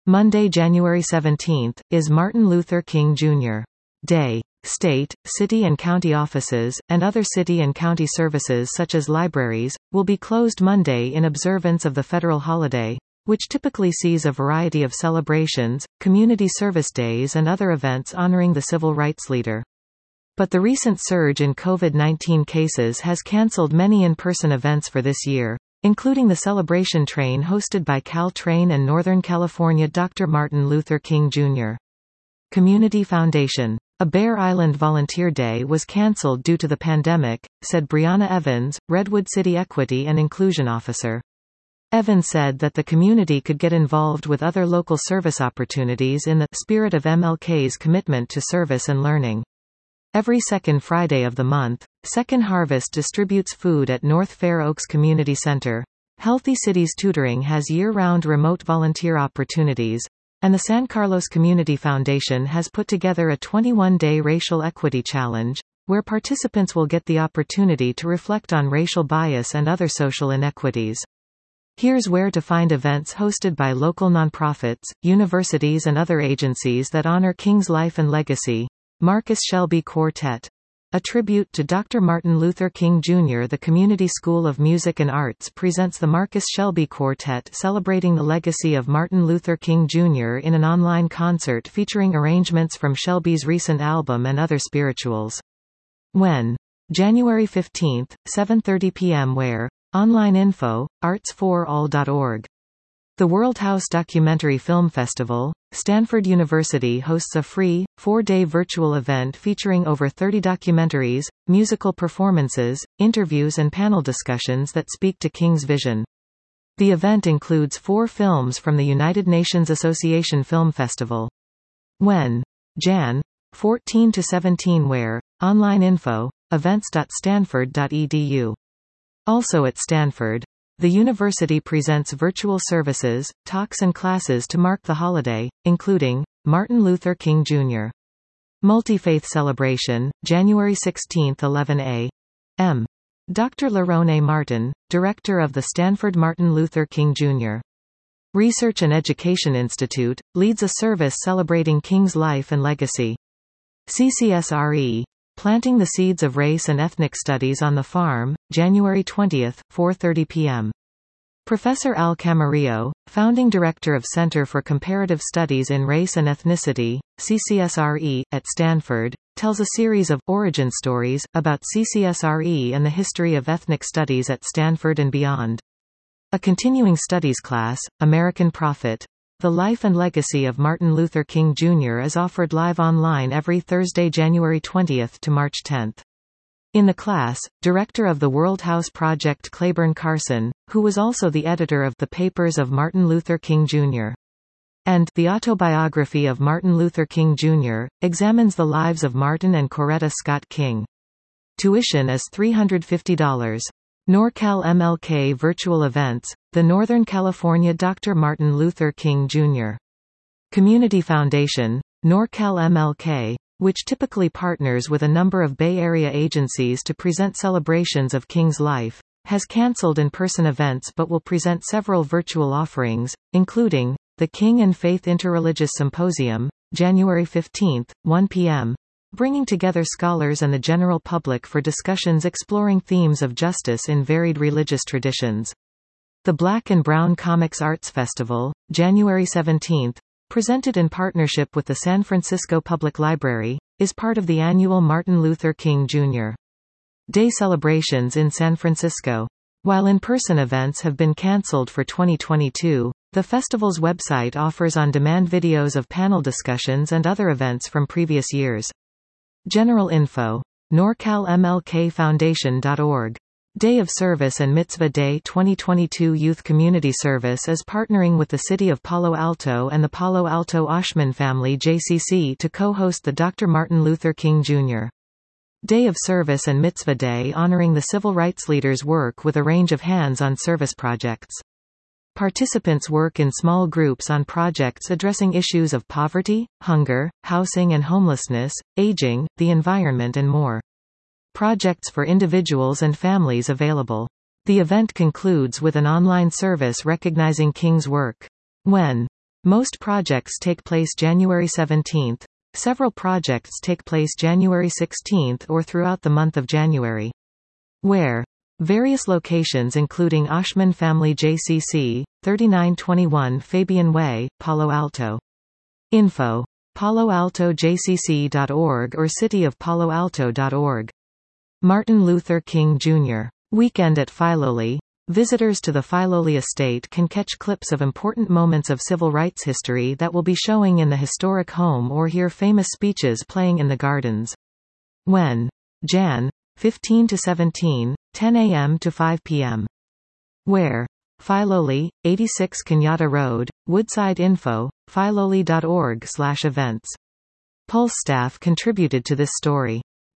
Monday, January 17, is Martin Luther King Jr. Day. State, city and county offices, and other city and county services such as libraries, will be closed Monday in observance of the federal holiday, which typically sees a variety of celebrations, community service days and other events honoring the civil rights leader. But the recent surge in COVID-19 cases has cancelled many in-person events for this year, including the celebration train hosted by Caltrain and Northern California Dr. Martin Luther King Jr. Community Foundation. A Bear Island Volunteer Day was cancelled due to the pandemic, said Brianna Evans, Redwood City Equity and Inclusion Officer. Evans said that the community could get involved with other local service opportunities in the spirit of MLK's commitment to service and learning. Every second Friday of the month, Second Harvest distributes food at North Fair Oaks Community Center. Healthy Cities Tutoring has year-round remote volunteer opportunities, and the San Carlos Community Foundation has put together a 21-day racial equity challenge, where participants will get the opportunity to reflect on racial bias and other social inequities. Here's where to find events hosted by local nonprofits, universities and other agencies that honor King's life and legacy. Marcus Shelby Quartet. A tribute to Dr. Martin Luther King Jr. The Community School of Music and Arts presents the Marcus Shelby Quartet celebrating the legacy of Martin Luther King Jr. in an online concert featuring arrangements from Shelby's recent album and other spirituals. When? January 15, 7:30 p.m. Where? Online info, arts4all.org. The World House Documentary Film Festival. Stanford University hosts a free, 4-day virtual event featuring over 30 documentaries, musical performances, interviews and panel discussions that speak to King's vision. The event includes 4 films from the United Nations Association Film Festival. When? Jan. 14 to 17 Where? Online info, events.stanford.edu. Also at Stanford, the university presents virtual services, talks and classes to mark the holiday, including Martin Luther King Jr. Multi-Faith Celebration, January 16, 11 a.m. Dr. Lerone Martin, director of the Stanford Martin Luther King Jr. Research and Education Institute, leads a service celebrating King's life and legacy. CCSRE. Planting the Seeds of Race and Ethnic Studies on the Farm, January 20, 4:30 p.m. Professor Al Camarillo, founding director of Center for Comparative Studies in Race and Ethnicity, CCSRE, at Stanford, tells a series of origin stories about CCSRE and the history of ethnic studies at Stanford and beyond. A continuing studies class, American Prophet. The Life and Legacy of Martin Luther King Jr. is offered live online every Thursday, January 20 to March 10. In the class, director of the World House Project Claiborne Carson, who was also the editor of The Papers of Martin Luther King Jr. and The Autobiography of Martin Luther King Jr., examines the lives of Martin and Coretta Scott King. Tuition is $350. NorCal MLK Virtual Events, the Northern California Dr. Martin Luther King Jr. Community Foundation, NorCal MLK, which typically partners with a number of Bay Area agencies to present celebrations of King's life, has cancelled in-person events but will present several virtual offerings, including the King and Faith Interreligious Symposium, January 15, 1 p.m., bringing together scholars and the general public for discussions exploring themes of justice in varied religious traditions. The Black and Brown Comics Arts Festival, January 17, presented in partnership with the San Francisco Public Library, is part of the annual Martin Luther King Jr. Day celebrations in San Francisco. While in-person events have been cancelled for 2022, the festival's website offers on-demand videos of panel discussions and other events from previous years. General info. NorCalMLKFoundation.org. Day of Service and Mitzvah Day 2022 Youth Community Service is partnering with the City of Palo Alto and the Palo Alto Oshman Family JCC to co-host the Dr. Martin Luther King Jr. Day of Service and Mitzvah Day honoring the civil rights leader's work with a range of hands-on service projects. Participants work in small groups on projects addressing issues of poverty, hunger, housing and homelessness, aging, the environment and more. Projects for individuals and families available. The event concludes with an online service recognizing King's work. When? Most projects take place January 17. Several projects take place January 16 or throughout the month of January. Where? Various locations including Oshman Family JCC, 3921 Fabian Way, Palo Alto. Info. paloaltojcc.org or cityofpaloalto.org. Martin Luther King Jr. Weekend at Filoli. Visitors to the Filoli estate can catch clips of important moments of civil rights history that will be showing in the historic home or hear famous speeches playing in the gardens. When? Jan. 15 to 17, 10 a.m. to 5 p.m. Where? Filoli, 86 Kenyatta Road, Woodside. Info, filoli.org/events. Pulse staff contributed to this story.